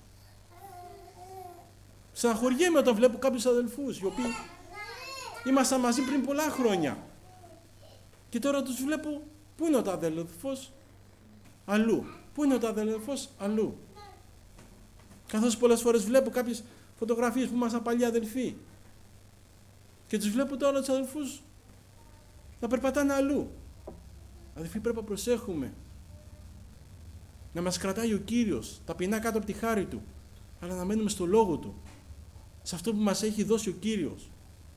Στεναχωριέμαι όταν βλέπω κάποιους αδελφούς οι οποίοι ήμασταν μαζί πριν πολλά χρόνια και τώρα τους βλέπω. Πού είναι ο τάδε αδελφός? Αλλού. Πού είναι ο τάδε αδελφός? Αλλού. Καθώς πολλές φορές βλέπω κάποιες φωτογραφίες που ήμασταν παλιοί αδελφοί και τους βλέπω τώρα τους αδελφούς να περπατάνε αλλού. Αδελφοί, πρέπει να προσέχουμε. Να μας κρατάει ο Κύριος ταπεινά κάτω από τη χάρη Του, αλλά να μένουμε στο Λόγο Του, σε αυτό που μας έχει δώσει ο Κύριος.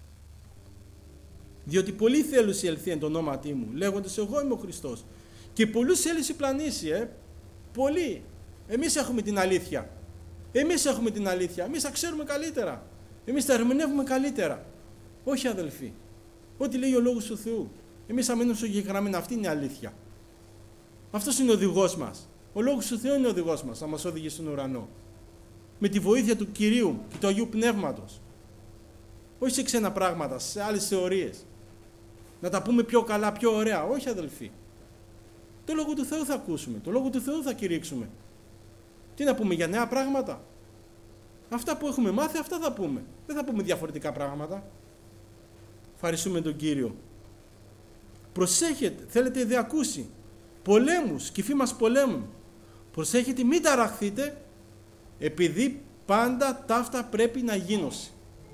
Διότι πολλοί θέλουν ελθεί εν το ονόματί μου, λέγοντας εγώ είμαι ο Χριστός. Και πολλούς θέλει πλανήσει, ε. Πολλοί. Εμείς έχουμε την αλήθεια. Εμείς έχουμε την αλήθεια. Εμείς τα ξέρουμε καλύτερα. Εμείς τα ερμηνεύουμε καλύτερα. Όχι, αδελφοί. Ό,τι λέει ο Λόγος του Θεού. Εμείς θα μείνουμε στο γεγραμμένο. Αυτή είναι η αλήθεια. Αυτός είναι ο οδηγός μας. Ο Λόγος του Θεού είναι ο οδηγός μας. Θα μας οδηγήσει στον ουρανό. Με τη βοήθεια του Κυρίου και του Αγίου Πνεύματος. Όχι σε ξένα πράγματα, σε άλλες θεωρίες. Να τα πούμε πιο καλά, πιο ωραία. Όχι, αδελφοί. Το Λόγο του Θεού θα ακούσουμε. Το Λόγο του Θεού θα κηρύξουμε. Τι να πούμε για νέα πράγματα? Αυτά που έχουμε μάθει, αυτά θα πούμε. Δεν θα πούμε διαφορετικά πράγματα. Ευχαριστούμε τον Κύριο. Προσέχετε, θέλετε δε ακούσει. Πολέμους, κυφή μας πολέμουν. Προσέχετε, μην ταραχθείτε, επειδή πάντα ταύτα πρέπει να γίνωση.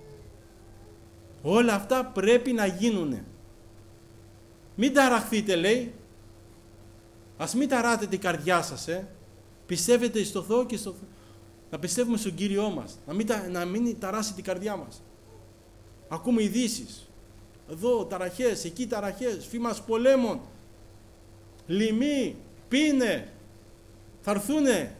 Όλα αυτά πρέπει να γίνουνε. Μην ταραχθείτε, λέει. Ας μην ταράτε την καρδιά σας, ε. Πιστεύετε στο Θεό και στο... να πιστεύουμε στον Κύριό μας. Να μην, να μην ταράσει την καρδιά μας. Ακούμε ειδήσεις. Εδώ ταραχές, εκεί ταραχές, φήμας πολέμων. Λοιμοί, πίνε. Θα έρθουνε.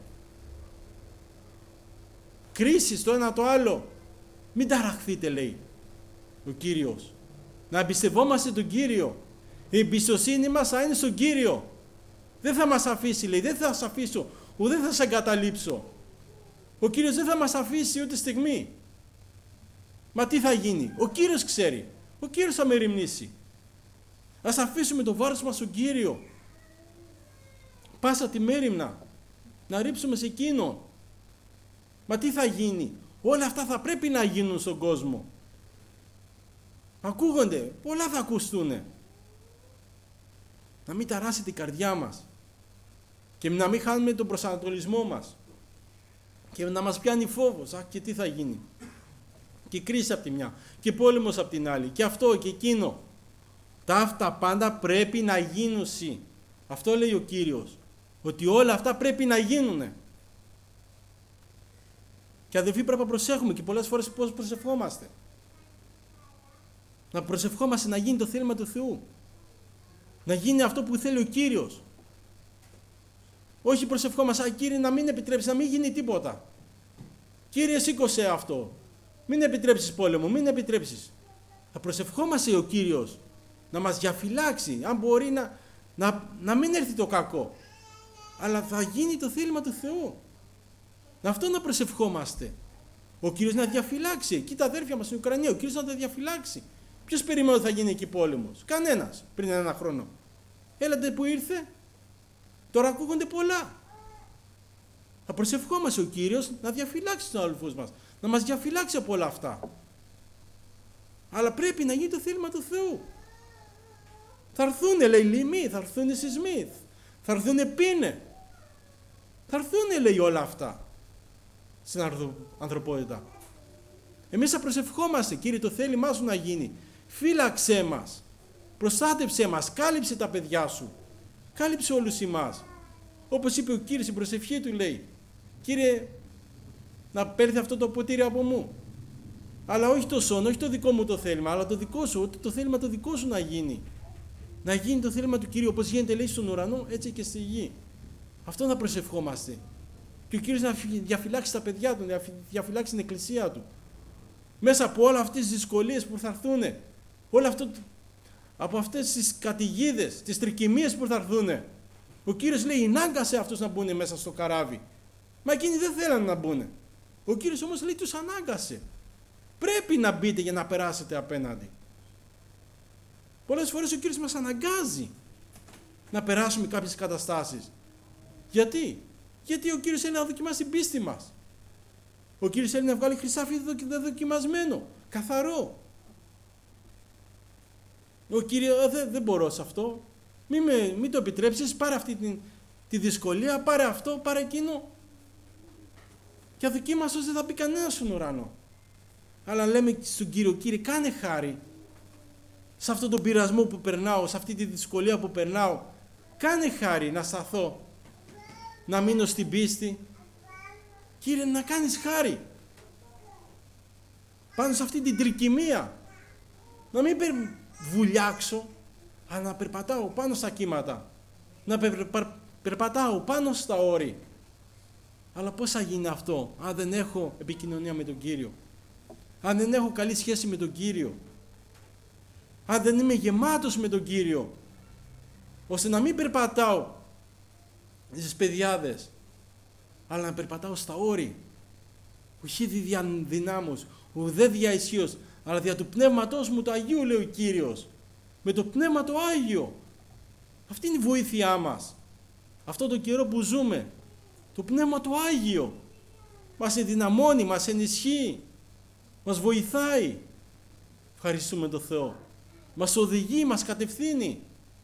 Κρίσεις το ένα το άλλο. Μην ταραχθείτε, λέει ο Κύριος. Να εμπιστευόμαστε τον Κύριο. Η εμπιστοσύνη μας θα είναι στον Κύριο. Δεν θα μας αφήσει, λέει, δεν θα σας αφήσω, ούτε θα σας εγκαταλείψω. Ο Κύριος δεν θα μας αφήσει ούτε στιγμή. Μα τι θα γίνει? Ο Κύριος ξέρει. Ο Κύριος θα με ρημνήσει. Ας αφήσουμε το βάρος μας στον Κύριο. Πάσα τη μέριμνα να ρίψουμε σε Εκείνο. Μα τι θα γίνει? Όλα αυτά θα πρέπει να γίνουν στον κόσμο. Ακούγονται, πολλά θα ακουστούν. Να μην ταράσει την καρδιά μας και να μην χάνουμε τον προσανατολισμό μας και να μας πιάνει φόβος. Α, και τι θα γίνει? Και κρίση από τη μια και πόλεμος από την άλλη και αυτό και εκείνο. Τα αυτά πάντα πρέπει να γίνουν. Αυτό λέει ο Κύριος, ότι όλα αυτά πρέπει να γίνουνε. Και αδελφοί, πρέπει να προσέχουμε και πολλές φορές πώς προσευχόμαστε. Να προσευχόμαστε να γίνει το θέλημα του Θεού. Να γίνει αυτό που θέλει ο Κύριος. Όχι προσευχόμαστε, α, Κύριε, να μην επιτρέψεις, να μην γίνει τίποτα. Κύριε, σήκωσε αυτό. Μην επιτρέψεις πόλεμο, μην επιτρέψεις. Θα προσευχόμαστε ο Κύριος να μας διαφυλάξει, αν μπορεί να, να, να μην έρθει το κακό. Αλλά θα γίνει το θέλημα του Θεού. Αυτό να προσευχόμαστε. Ο Κύριος να διαφυλάξει. Εκεί τα αδέρφια μας στην Ουκρανία, ο Κύριος να τα διαφυλάξει. Ποιος περιμένει ότι θα γίνει εκεί πόλεμος? Κανένας πριν ένα χρόνο. Έλατε που ήρθε. Τώρα ακούγονται πολλά. Θα προσευχόμαστε ο Κύριος να διαφυλάξει τους αδελφούς μας. Να μας διαφυλάξει από όλα αυτά. Αλλά πρέπει να γίνει το θέλημα του Θεού. Θα έρθουνε, λέει, λοιμοί, θα έρθουνε σεισμοί, θα έρθουνε πίνε. Θα έρθουνε, λέει, όλα αυτά στην ανθρωπότητα. Εμείς θα προσευχόμαστε, Κύριε, το θέλημά σου να γίνει. Φύλαξέ μας, προστάτεψέ μας, κάλυψε τα παιδιά σου, κάλυψε όλους εμάς. Όπως είπε ο Κύριος στην προσευχή του, λέει, Κύριε, να παίρνει αυτό το ποτήρι από μου. Αλλά όχι το σώμα, όχι το δικό μου το θέλημα, αλλά το δικό σου, το θέλημα το δικό σου να γίνει. Να γίνει το θέλημα του Κυρίου, όπως γίνεται, λέει, στον ουρανό, έτσι και στη γη. Αυτό να προσευχόμαστε. Και ο Κύριος να διαφυλάξει τα παιδιά του, να διαφυλάξει την εκκλησία του. Μέσα από όλα αυτές τις δυσκολίες που θα έρθουν, όλα αυτό, από αυτές τις καταιγίδες, τις τρικυμίες που θα έρθουν, ο Κύριος λέει, ανάγκασε αυτούς να μπουν μέσα στο καράβι. Μα εκείνοι δεν θέλανε να μπουν. Ο Κύριος όμως λέει, τους ανάγκασε. Πρέπει να μπείτε για να περάσετε απέναντι. Πολλές φορές ο Κύριος μας αναγκάζει να περάσουμε κάποιες καταστάσεις. Γιατί? Γιατί ο Κύριος θέλει να δοκιμάσει την πίστη μας. Ο Κύριος θέλει να βγάλει χρυσάφι δοκιμασμένο, καθαρό. Ο Κύριος, δεν, δεν μπορώ σε αυτό. Μην, με, μην το επιτρέψεις, πάρε αυτή τη, τη δυσκολία, πάρε αυτό, πάρε εκείνο. Και αδοκίμαστος δεν θα πει κανένα στον ουρανό. Αλλά λέμε στον Κύριο, Κύριε, κάνε χάρη σε αυτόν τον πειρασμό που περνάω, σε αυτή τη δυσκολία που περνάω. Κάνε χάρη να σταθώ, να μείνω στην πίστη. Κύριε, να κάνεις χάρη πάνω σε αυτή την τρικυμία. Να μην βουλιάξω, αλλά να περπατάω πάνω στα κύματα. Να περπατάω πάνω στα όρη. Αλλά πώς θα γίνει αυτό, αν δεν έχω επικοινωνία με τον Κύριο. Αν δεν έχω καλή σχέση με τον Κύριο. Αν δεν είμαι γεμάτος με τον Κύριο. Ώστε να μην περπατάω στις πεδιάδες, αλλά να περπατάω στα όρη. Όχι δια δυνάμως, ουδέ δια ισχύος, αλλά δια του Πνεύματός μου του Αγίου, λέει ο Κύριος. Με το Πνεύμα το Άγιο. Αυτή είναι η βοήθειά μας. Αυτό το καιρό που ζούμε. Το Πνεύμα το Άγιο. Μας ενδυναμώνει, μας ενισχύει. Μας βοηθάει. Ευχαριστούμε τον Θεό. Μας οδηγεί, μας κατευθύνει.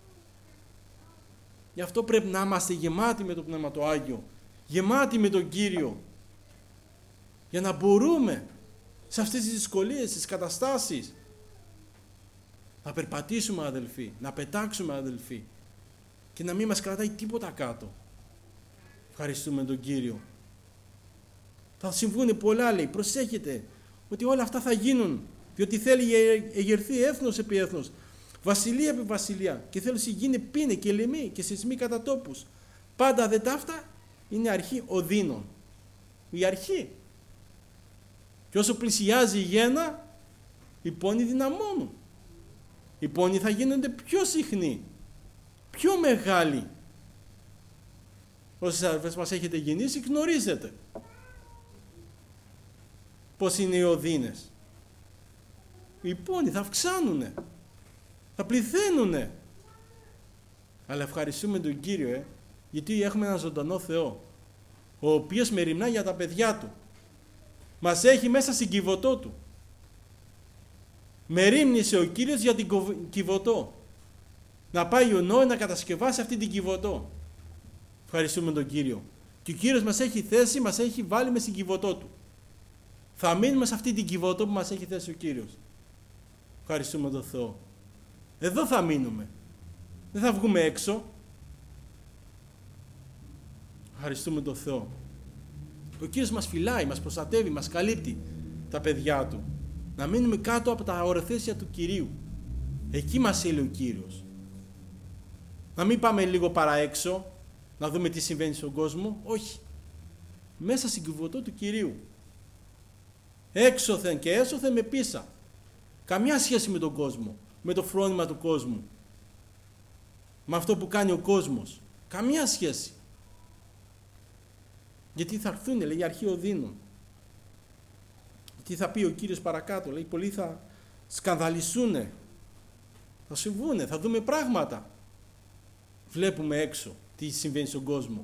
Γι' αυτό πρέπει να είμαστε γεμάτοι με το Πνεύμα το Άγιο. Γεμάτοι με τον Κύριο. Για να μπορούμε σε αυτές τις δυσκολίες, τις καταστάσεις, να περπατήσουμε, αδελφοί, να πετάξουμε, αδελφοί, και να μην μας κρατάει τίποτα κάτω. Ευχαριστούμε τον Κύριο. Θα συμβούν πολλά, λέει, προσέχετε, ότι όλα αυτά θα γίνουν, διότι θέλει εγερθεί έθνος επί έθνος, βασιλεία επί βασιλεία, και θέλει γίνει πίνε και λοιμοί και σεισμοί κατά τόπους. Πάντα δε ταύτα είναι αρχή οδύνων. Η αρχή. Και όσο πλησιάζει η γέννα, οι πόνοι δυναμώνουν. Οι πόνοι θα γίνονται πιο συχνοί, πιο μεγάλοι. Όσοι αδερφές μας έχετε γεννήσει, γνωρίζετε πώς είναι οι οδύνες. Οι πόνοι θα αυξάνουνε, θα πληθαίνουνε. Αλλά ευχαριστούμε τον Κύριο, ε, γιατί έχουμε έναν ζωντανό Θεό, ο οποίος μεριμνά για τα παιδιά Του. Μας έχει μέσα στην Κιβωτό Του. Μερίμνησε ο Κύριος για την Κιβωτό. Να πάει ο Νόε να κατασκευάσει αυτή την Κιβωτό. Ευχαριστούμε τον Κύριο. Και ο Κύριος μας έχει θέσει, μας έχει βάλει μες στην Κιβωτό Του. Θα μείνουμε σε αυτή την Κιβωτό που μας έχει θέσει ο Κύριος. Ευχαριστούμε τον Θεό. Εδώ θα μείνουμε. Δεν θα βγούμε έξω. Ευχαριστούμε τον Θεό. Ο Κύριος μας φυλάει, μας προστατεύει, μας καλύπτει τα παιδιά Του. Να μείνουμε κάτω από τα οροθέσια του Κυρίου. Εκεί μας θέλει ο Κύριος. Να μην πάμε λίγο παραέξω, να δούμε τι συμβαίνει στον κόσμο. Όχι. Μέσα στην Κιβωτό του Κυρίου. Έξωθεν και έσωθεν με πίσα. Καμιά σχέση με τον κόσμο, με το φρόνημα του κόσμου. Με αυτό που κάνει ο κόσμος. Καμιά σχέση. Γιατί θα έρθουν, λέει, η αρχή οδύνων. Τι θα πει ο Κύριος παρακάτω, λέει, πολλοί θα σκανδαλισούνε. Θα συμβούνε, θα δούμε πράγματα. Βλέπουμε έξω τι συμβαίνει στον κόσμο.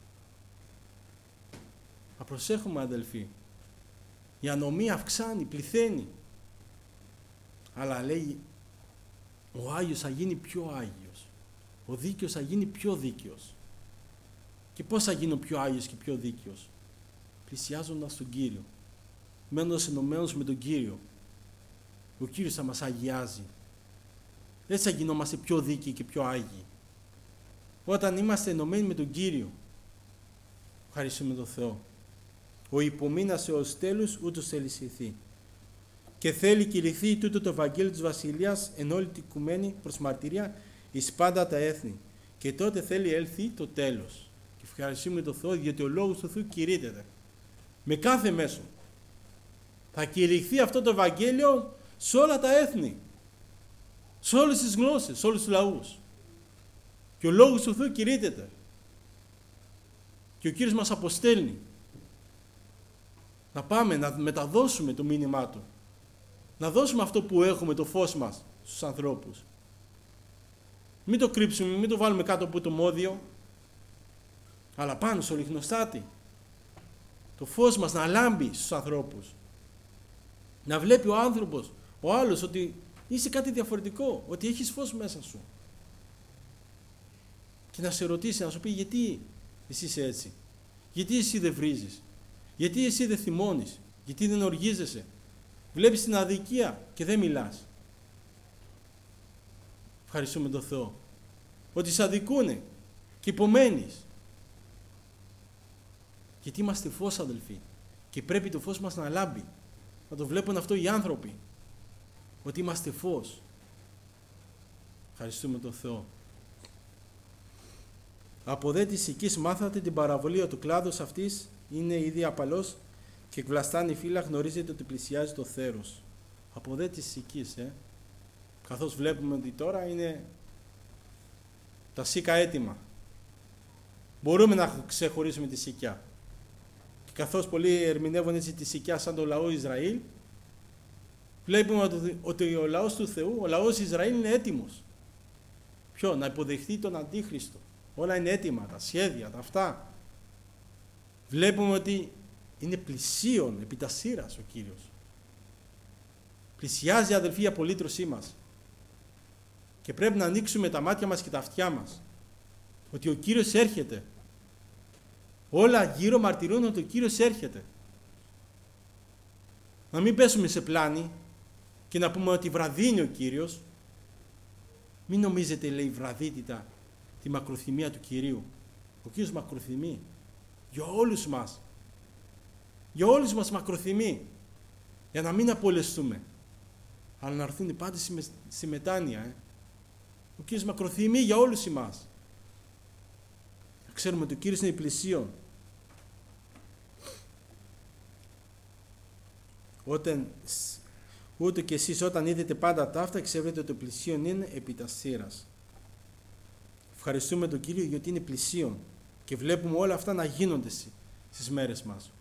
Θα προσέχουμε, αδελφοί. Η ανομία αυξάνει, πληθαίνει. Αλλά λέει, ο Άγιος θα γίνει πιο Άγιος. Ο δίκαιος θα γίνει πιο δίκαιος. Και πώς θα γίνω πιο Άγιος και πιο δίκαιος? Πλησιάζοντας τον Κύριο. Μένοντας ενωμένος με τον Κύριο. Ο Κύριος θα μας αγιάζει. Έτσι θα γινόμαστε πιο δίκαιοι και πιο Άγιοι. Όταν είμαστε ενωμένοι με τον Κύριο. Ευχαριστούμε τον Θεό. Ο υπομείνασε ως τέλους ούτως θέλει σιθεί. Και θέλει κηρυχθεί τούτο το Ευαγγέλιο της Βασιλείας εν όλη την οικουμένη προς μαρτυρία εις πάντα τα έθνη. Και τότε θέλει έλθει το τέλος. Και ευχαριστούμε τον Θεό, διότι ο λόγος του Θεού κηρύττεται. Με κάθε μέσο. Θα κηρυχθεί αυτό το Ευαγγέλιο σε όλα τα έθνη. Σε όλες τις γλώσσες, σε όλους τους λαούς. Και ο λόγος του Θεού κηρύττεται. Και ο Κύριος μας αποστέλνει. Να πάμε να μεταδώσουμε το μήνυμά Του. Να δώσουμε αυτό που έχουμε, το φως μας, στους ανθρώπους. Μην το κρύψουμε, μην το βάλουμε κάτω από το μόδιο. αλλά πάνω στο λιχνοστάτη. Το φως μας να λάμπει στους ανθρώπους. Να βλέπει ο άνθρωπος, ο άλλος, ότι είσαι κάτι διαφορετικό, ότι έχεις φως μέσα σου. Και να σε ρωτήσει, να σου πει γιατί εσύ είσαι έτσι. Γιατί εσύ δεν βρίζεις. Γιατί εσύ δεν θυμώνεις. Γιατί δεν οργίζεσαι. Βλέπεις την αδικία και δεν μιλάς. Ευχαριστούμε τον Θεό. Ότι σ' αδικούνε και υπομένεις. Γιατί είμαστε φως, αδελφοί. Και πρέπει το φως μας να λάμπει. Να το βλέπουν αυτό οι άνθρωποι. Ότι είμαστε φως. Ευχαριστούμε τον Θεό. Από δε της οικής μάθατε την παραβολή του κλάδος αυτής είναι ήδη απαλός και εκβλαστάνει φύλλα, γνωρίζετε ότι πλησιάζει το θέρος. Από δε της οικής, ε. Καθώς βλέπουμε ότι τώρα είναι τα σίκα έτοιμα. Μπορούμε να ξεχωρίσουμε τη σικιά. Και καθώς πολλοί ερμηνεύουν έτσι τη σικιά σαν το λαό Ισραήλ, βλέπουμε ότι ο λαός του Θεού, ο λαός Ισραήλ είναι έτοιμος. Ποιο? Να υποδεχθεί τον Αντίχριστο. Όλα είναι έτοιμα, τα σχέδια, τα αυτά. Βλέπουμε ότι είναι πλησίον επί τα σύρας ο Κύριος. Πλησιάζει, αδελφοί, η απολύτρωσή μας. Και πρέπει να ανοίξουμε τα μάτια μας και τα αυτιά μας. Ότι ο Κύριος έρχεται. Όλα γύρω μαρτυρούν ότι ο Κύριος έρχεται. Να μην πέσουμε σε πλάνη και να πούμε ότι βραδύνει ο Κύριος. Μην νομίζετε, λέει, βραδύτητα τη μακροθυμία του Κυρίου. Ο Κύριος μακροθυμεί για όλους μας. Για όλους μας μακροθυμεί. Για να μην απολεστούμε. Αλλά να έρθουν οι πάντες στη μετάνοια. Ε. Ο Κύριος μακροθυμεί για όλους εμάς. Ξέρουμε ότι ο Κύριος είναι πλησίον. Όταν, ούτε και εσείς όταν είδετε πάντα τα αυτά, ξέρετε ότι το πλησίον είναι επί τα σύρας. Ευχαριστούμε τον Κύριο γιατί είναι πλησίον και βλέπουμε όλα αυτά να γίνονται στις μέρες μας.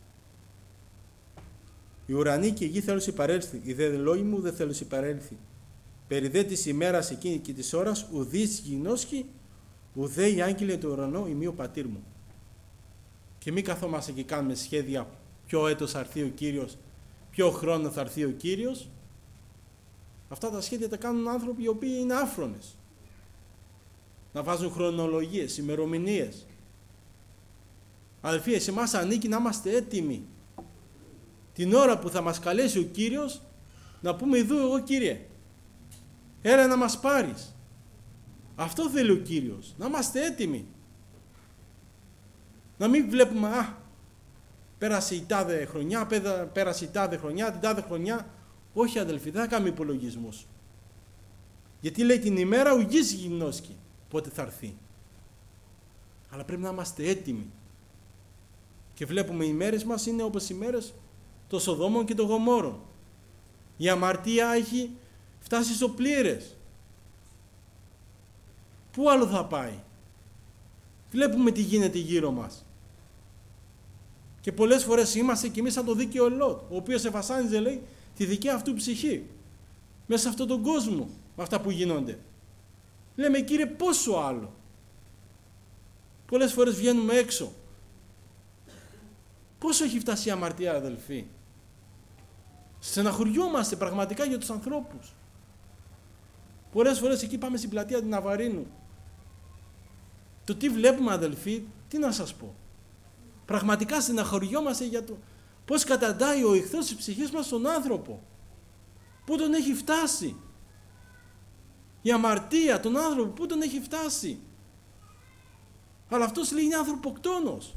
Η ουρανή και η γη θέλουν υπαρέλθει, οι δε λόγοι μου δεν θέλουν υπαρέλθει. Περί δε της ημέρας εκείνη και της ώρας, ουδείς γινώσκει, ουδέ οι άγγελοι του ουρανού ημί ο πατήρ μου. Και μην καθόμαστε και κάνουμε σχέδια ποιο έτος θα έρθει ο Κύριος, ποιο χρόνο θα έρθει ο Κύριος. Αυτά τα σχέδια τα κάνουν άνθρωποι οι οποίοι είναι άφρονες. Να βάζουν χρονολογίες, ημερομηνίες. Αδελφοί, σε εμάς ανήκει να είμαστε έτοιμοι. Την ώρα που θα μας καλέσει ο Κύριος, να πούμε ειδού εγώ Κύριε, έλα να μας πάρεις. Αυτό θέλει ο Κύριος, να είμαστε έτοιμοι. Να μην βλέπουμε, α, πέρασε η τάδε χρονιά, πέρασε η τάδε χρονιά, την τάδε χρονιά. Όχι αδελφοί, δεν θα κάνουμε υπολογισμούς. Γιατί λέει την ημέρα ουγής γινώσκει, πότε θα έρθει. Αλλά πρέπει να είμαστε έτοιμοι. Και βλέπουμε οι μέρες μας είναι όπως οι μέρες των Σοδόμων και των Γομόρων. Η αμαρτία έχει φτάσει στο πλήρες. Πού άλλο θα πάει? Βλέπουμε τι γίνεται γύρω μας. Και πολλές φορές είμαστε κι εμείς σαν το δίκαιο Λότ, ο οποίος εφασάνιζε, λέει, τη δική αυτού ψυχή. Μέσα σε αυτόν τον κόσμο, με αυτά που γίνονται. Λέμε, Κύριε, πόσο άλλο? Πολλές φορές βγαίνουμε έξω. Πόσο έχει φτάσει η αμαρτία, αδελφοί? Στεναχωριόμαστε πραγματικά για τους ανθρώπους. Πολλές φορές εκεί πάμε στην πλατεία του Ναβαρίνου. Το τι βλέπουμε, αδελφοί, τι να σας πω. Πραγματικά στεναχωριόμαστε για το πώς καταντάει ο εχθρός της ψυχής μας στον άνθρωπο. Πού τον έχει φτάσει. Η αμαρτία, τον άνθρωπο, πού τον έχει φτάσει. Αλλά αυτός λέει είναι ανθρωποκτόνος.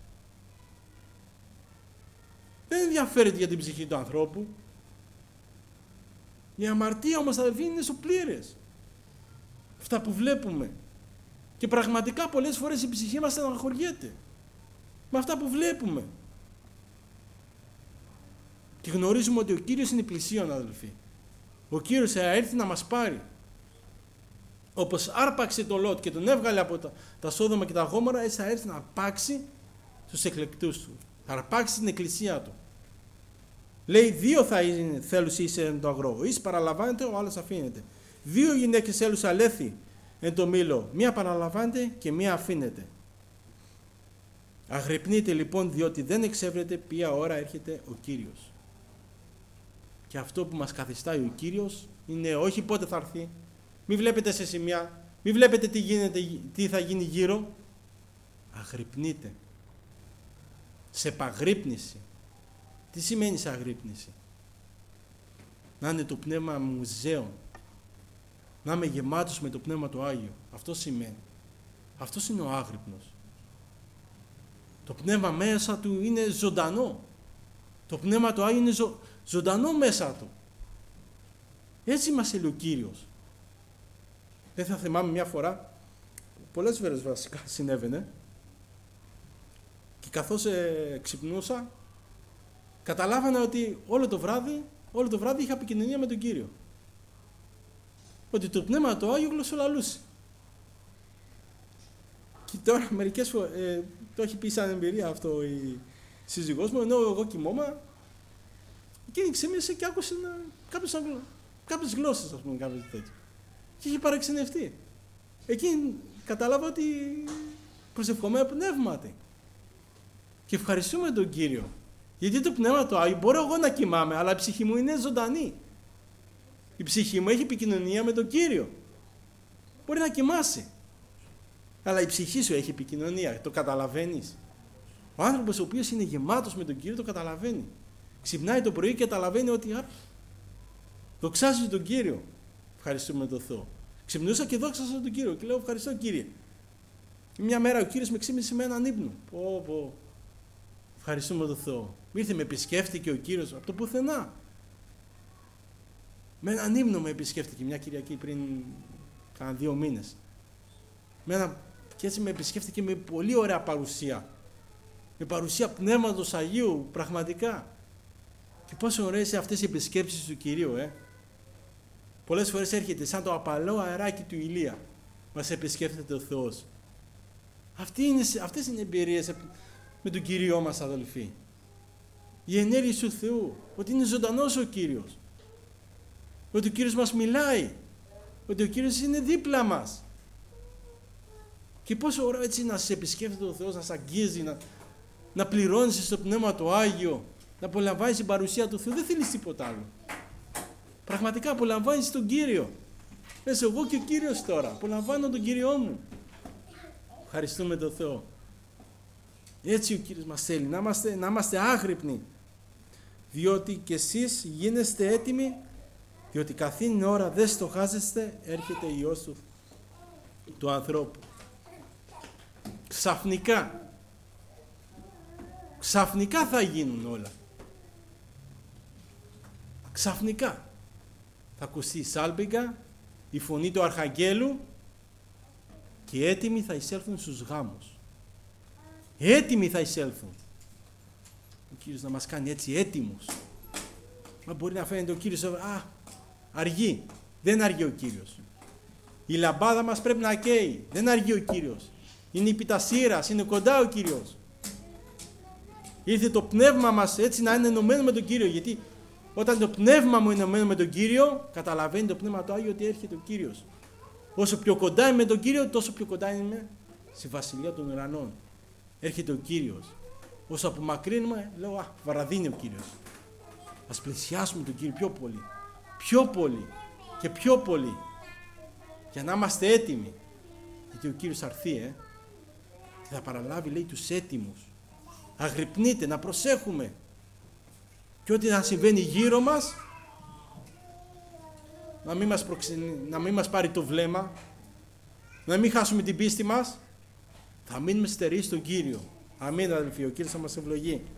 Δεν ενδιαφέρεται για την ψυχή του ανθρώπου. Η αμαρτία όμως, αδελφοί, είναι στο πλήρες. Αυτά που βλέπουμε. Και πραγματικά πολλές φορές η ψυχή μας στεναχωριέται με αυτά που βλέπουμε. Και γνωρίζουμε ότι ο Κύριος είναι πλησίον, αδελφοί. Ο Κύριος θα έρθει να μας πάρει. Όπως άρπαξε τον Λότ και τον έβγαλε από τα, τα Σόδομα και τα Γόμορα, έτσι θα έρθει να αρπάξει τους εκλεκτούς του. Θα αρπάξει την εκκλησία του. Λέει, δύο θα είναι, θέλουν είσαι εν το αγρό. Ο εις παραλαμβάνεται, ο άλλος αφήνεται. Δύο γυναίκες θέλουν αλέθη εν το μήλο. Μία παραλαμβάνεται και μία αφήνεται. Αγρυπνείτε λοιπόν, διότι δεν εξεύρετε ποια ώρα έρχεται ο Κύριος. Και αυτό που μας καθιστάει ο Κύριος είναι όχι πότε θα έρθει. Μην βλέπετε σε σημεία, μην βλέπετε τι γίνεται, τι θα γίνει γύρω. Αγρυπνείτε. Σε επαγρύπνηση. Τι σημαίνει σε αγρύπνηση? Να είναι το πνεύμα μου ζέον. Να είμαι γεμάτος με το πνεύμα του Άγιο. Αυτό σημαίνει. Αυτός είναι ο άγρυπνος. Το πνεύμα μέσα του είναι ζωντανό. Το πνεύμα του Άγιο είναι ζω, ζωντανό μέσα του. Έτσι μας έλεγε ο Κύριος. Δεν θα θυμάμαι μια φορά, πολλές φορές βασικά συνέβαινε, και καθώς ε, ξυπνούσα, καταλάβανα ότι όλο το βράδυ, όλο το βράδυ είχα επικοινωνία με τον Κύριο. Ότι το πνεύμα του Άγιο γλωσσολαλούσε. Και τώρα μερικές φορές, ε, το έχει πει σαν εμπειρία αυτό η σύζυγός μου, ενώ εγώ κοιμόμαι, εκείνη ξύπνησε και άκουσε κάποιες, κάποιες γλώσσες, ας πούμε, κάποιες τέτοιες. Και είχε παραξενευτεί. Εκείνη κατάλαβα ότι προσευχόμαι πνεύματι. Και ευχαριστούμε τον Κύριο. Γιατί το πνεύμα του Άγιο, μπορώ εγώ να κοιμάμαι, αλλά η ψυχή μου είναι ζωντανή. Η ψυχή μου έχει επικοινωνία με τον Κύριο. Μπορεί να κοιμάσει. Αλλά η ψυχή σου έχει επικοινωνία. Το καταλαβαίνεις. Ο άνθρωπος ο οποίος είναι γεμάτος με τον Κύριο το καταλαβαίνει. Ξυπνάει το πρωί και καταλαβαίνει ότι α, δοξάζει τον Κύριο. Ευχαριστούμε τον Θεό. Ξυπνούσα και δόξασα τον Κύριο και λέω ευχαριστώ Κύριε. Μια μέρα ο Κύριος με ξύπνησε με έναν ύπνο. Πω, πω. Ευχαριστούμε τον Θεό. Ήρθε, με επισκέφτηκε ο Κύριος από το πουθενά. Με έναν ύπνο με επισκέφτηκε μια Κυριακή πριν κάνα δύο μήνες. Με ένα, και έτσι με επισκέφτηκε με πολύ ωραία παρουσία. Με παρουσία Πνεύματος Αγίου, πραγματικά. Και πόσο ωραίες είναι αυτές οι επισκέψεις του Κυρίου, ε. Πολλές φορές έρχεται σαν το απαλό αεράκι του Ηλία. Μας επισκέφτεται ο Θεός. Αυτή είναι, αυτές είναι οι εμπειρίες με τον Κύριό μας, αδελφοί. Η ενέργεια του Θεού, ότι είναι ζωντανός ο Κύριος. Ότι ο Κύριος μας μιλάει. Ότι ο Κύριος είναι δίπλα μας. Και πόσο ωραίο έτσι να σε επισκέφτεται ο Θεός, να σε αγγίζει, να, να πληρώνεις στο Πνεύμα το Άγιο, να απολαμβάνεις την παρουσία του Θεού. Δεν θέλεις τίποτα άλλο. Πραγματικά απολαμβάνεις τον Κύριο. Λες εγώ και ο Κύριος τώρα. Απολαμβάνω τον Κύριό μου. Ευχαριστούμε τον Θεό. Έτσι ο Κύριος μας θέλει. Να είμαστε, να είμαστε άγρυπνοι. Διότι και εσείς γίνεστε έτοιμοι, διότι καθήν ώρα δεν στοχάζεστε, έρχεται ο Υιός του, του ανθρώπου. Ξαφνικά. Ξαφνικά θα γίνουν όλα. Ξαφνικά. Θα ακουστεί η σάλπιγγα, η φωνή του Αρχαγγέλου και έτοιμοι θα εισέλθουν στους γάμους. Έτοιμοι θα εισέλθουν. Ο Κύριος να μας κάνει έτσι έτοιμους. Μα μπορεί να φαίνεται ο Κύριος, α, αργεί. Δεν αργεί ο Κύριος. Η λαμπάδα μας πρέπει να καίει. Δεν αργεί ο Κύριος. Είναι η πιτασύρας, είναι κοντά ο Κύριος. Ήρθε το πνεύμα μας έτσι να είναι ενωμένο με τον Κύριο, γιατί όταν το πνεύμα μου είναι ενωμένο με τον Κύριο, καταλαβαίνει το πνεύμα του Άγιο ότι έρχεται ο Κύριος. Όσο πιο κοντά είμαι με τον Κύριο, τόσο πιο κοντά είμαι στη βασιλεία των ουρανών. Έρχεται ο Κύριος. Όσο απομακρύνουμε, λέω, α, βαραδίνει ο Κύριος. Ας πλησιάσουμε τον Κύριο πιο πολύ. Πιο πολύ και πιο πολύ. Για να είμαστε έτοιμοι. Γιατί ο Κύριος θα έρθει, ε. Και θα παραλάβει, λέει, τους έτοιμους. Αγρυπνείτε, να προσέχουμε. Και ό,τι να συμβαίνει γύρω μας, να μην μας, προξενεί, να μην μας πάρει το βλέμμα, να μην χάσουμε την πίστη μας, θα μείνουμε στεροί στον Κύριο. Αμήν, αδελφοί, ο Κύριος θα μας ευλογεί.